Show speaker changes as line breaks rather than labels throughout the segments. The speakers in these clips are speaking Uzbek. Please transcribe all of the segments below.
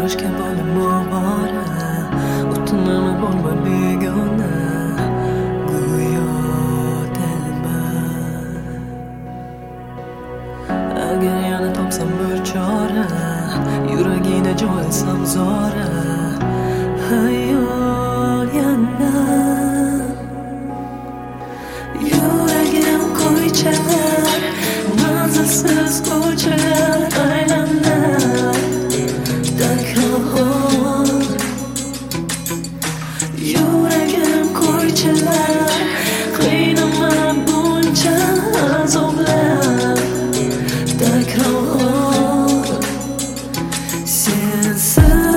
boshqa bo'lib ovora, o'tinaman bo'lma begona, go'yo dilbar. Agar yana topsam bir chora, yuragida joy olsam zora, hayol yana yuragim ko'chalar, manzilsiz ko'chalar aylanar takror. Yuragim ko'chalar, qiynaman buncha azoblar takror. Sensiz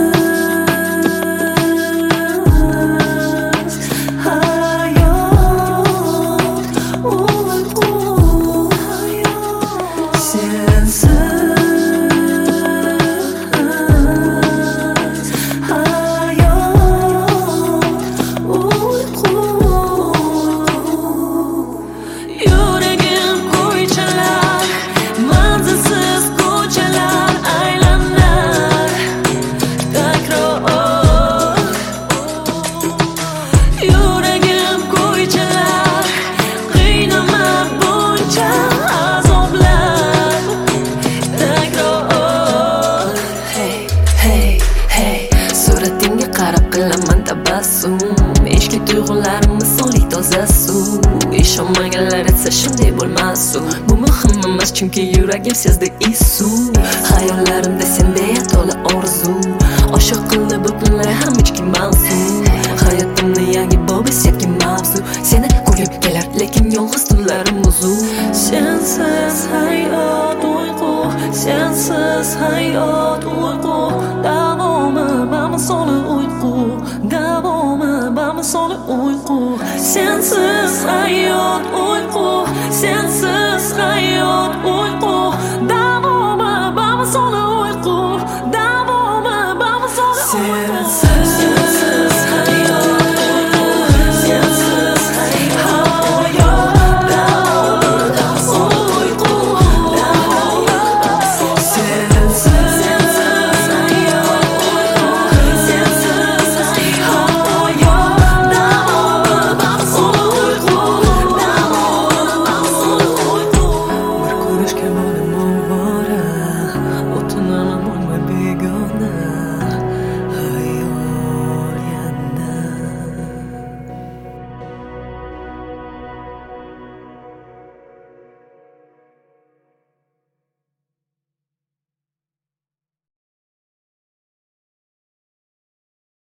suratingga qarab qilaman tabassum, ishki tuyg'ularim misoli toza suv. Ishonmaganlar esa shunday bo'lmas-u, bu muhim emas chunki yuragim sezdi isu. Hayollarimda sendeya to'la orzu, oshiq qildi butunlay ham ichki mavzu. Hayotimni yangi bob eski mavzu, seni ko'rgim kelar lekin yolg'iz tunlarim uzun. Sensiz hayot uyqu, sensiz hayot uyqu, davomi bamisoli uyqu, davomi bamisoli uyqu. Sensiz hayot uyqu, sensiz hayot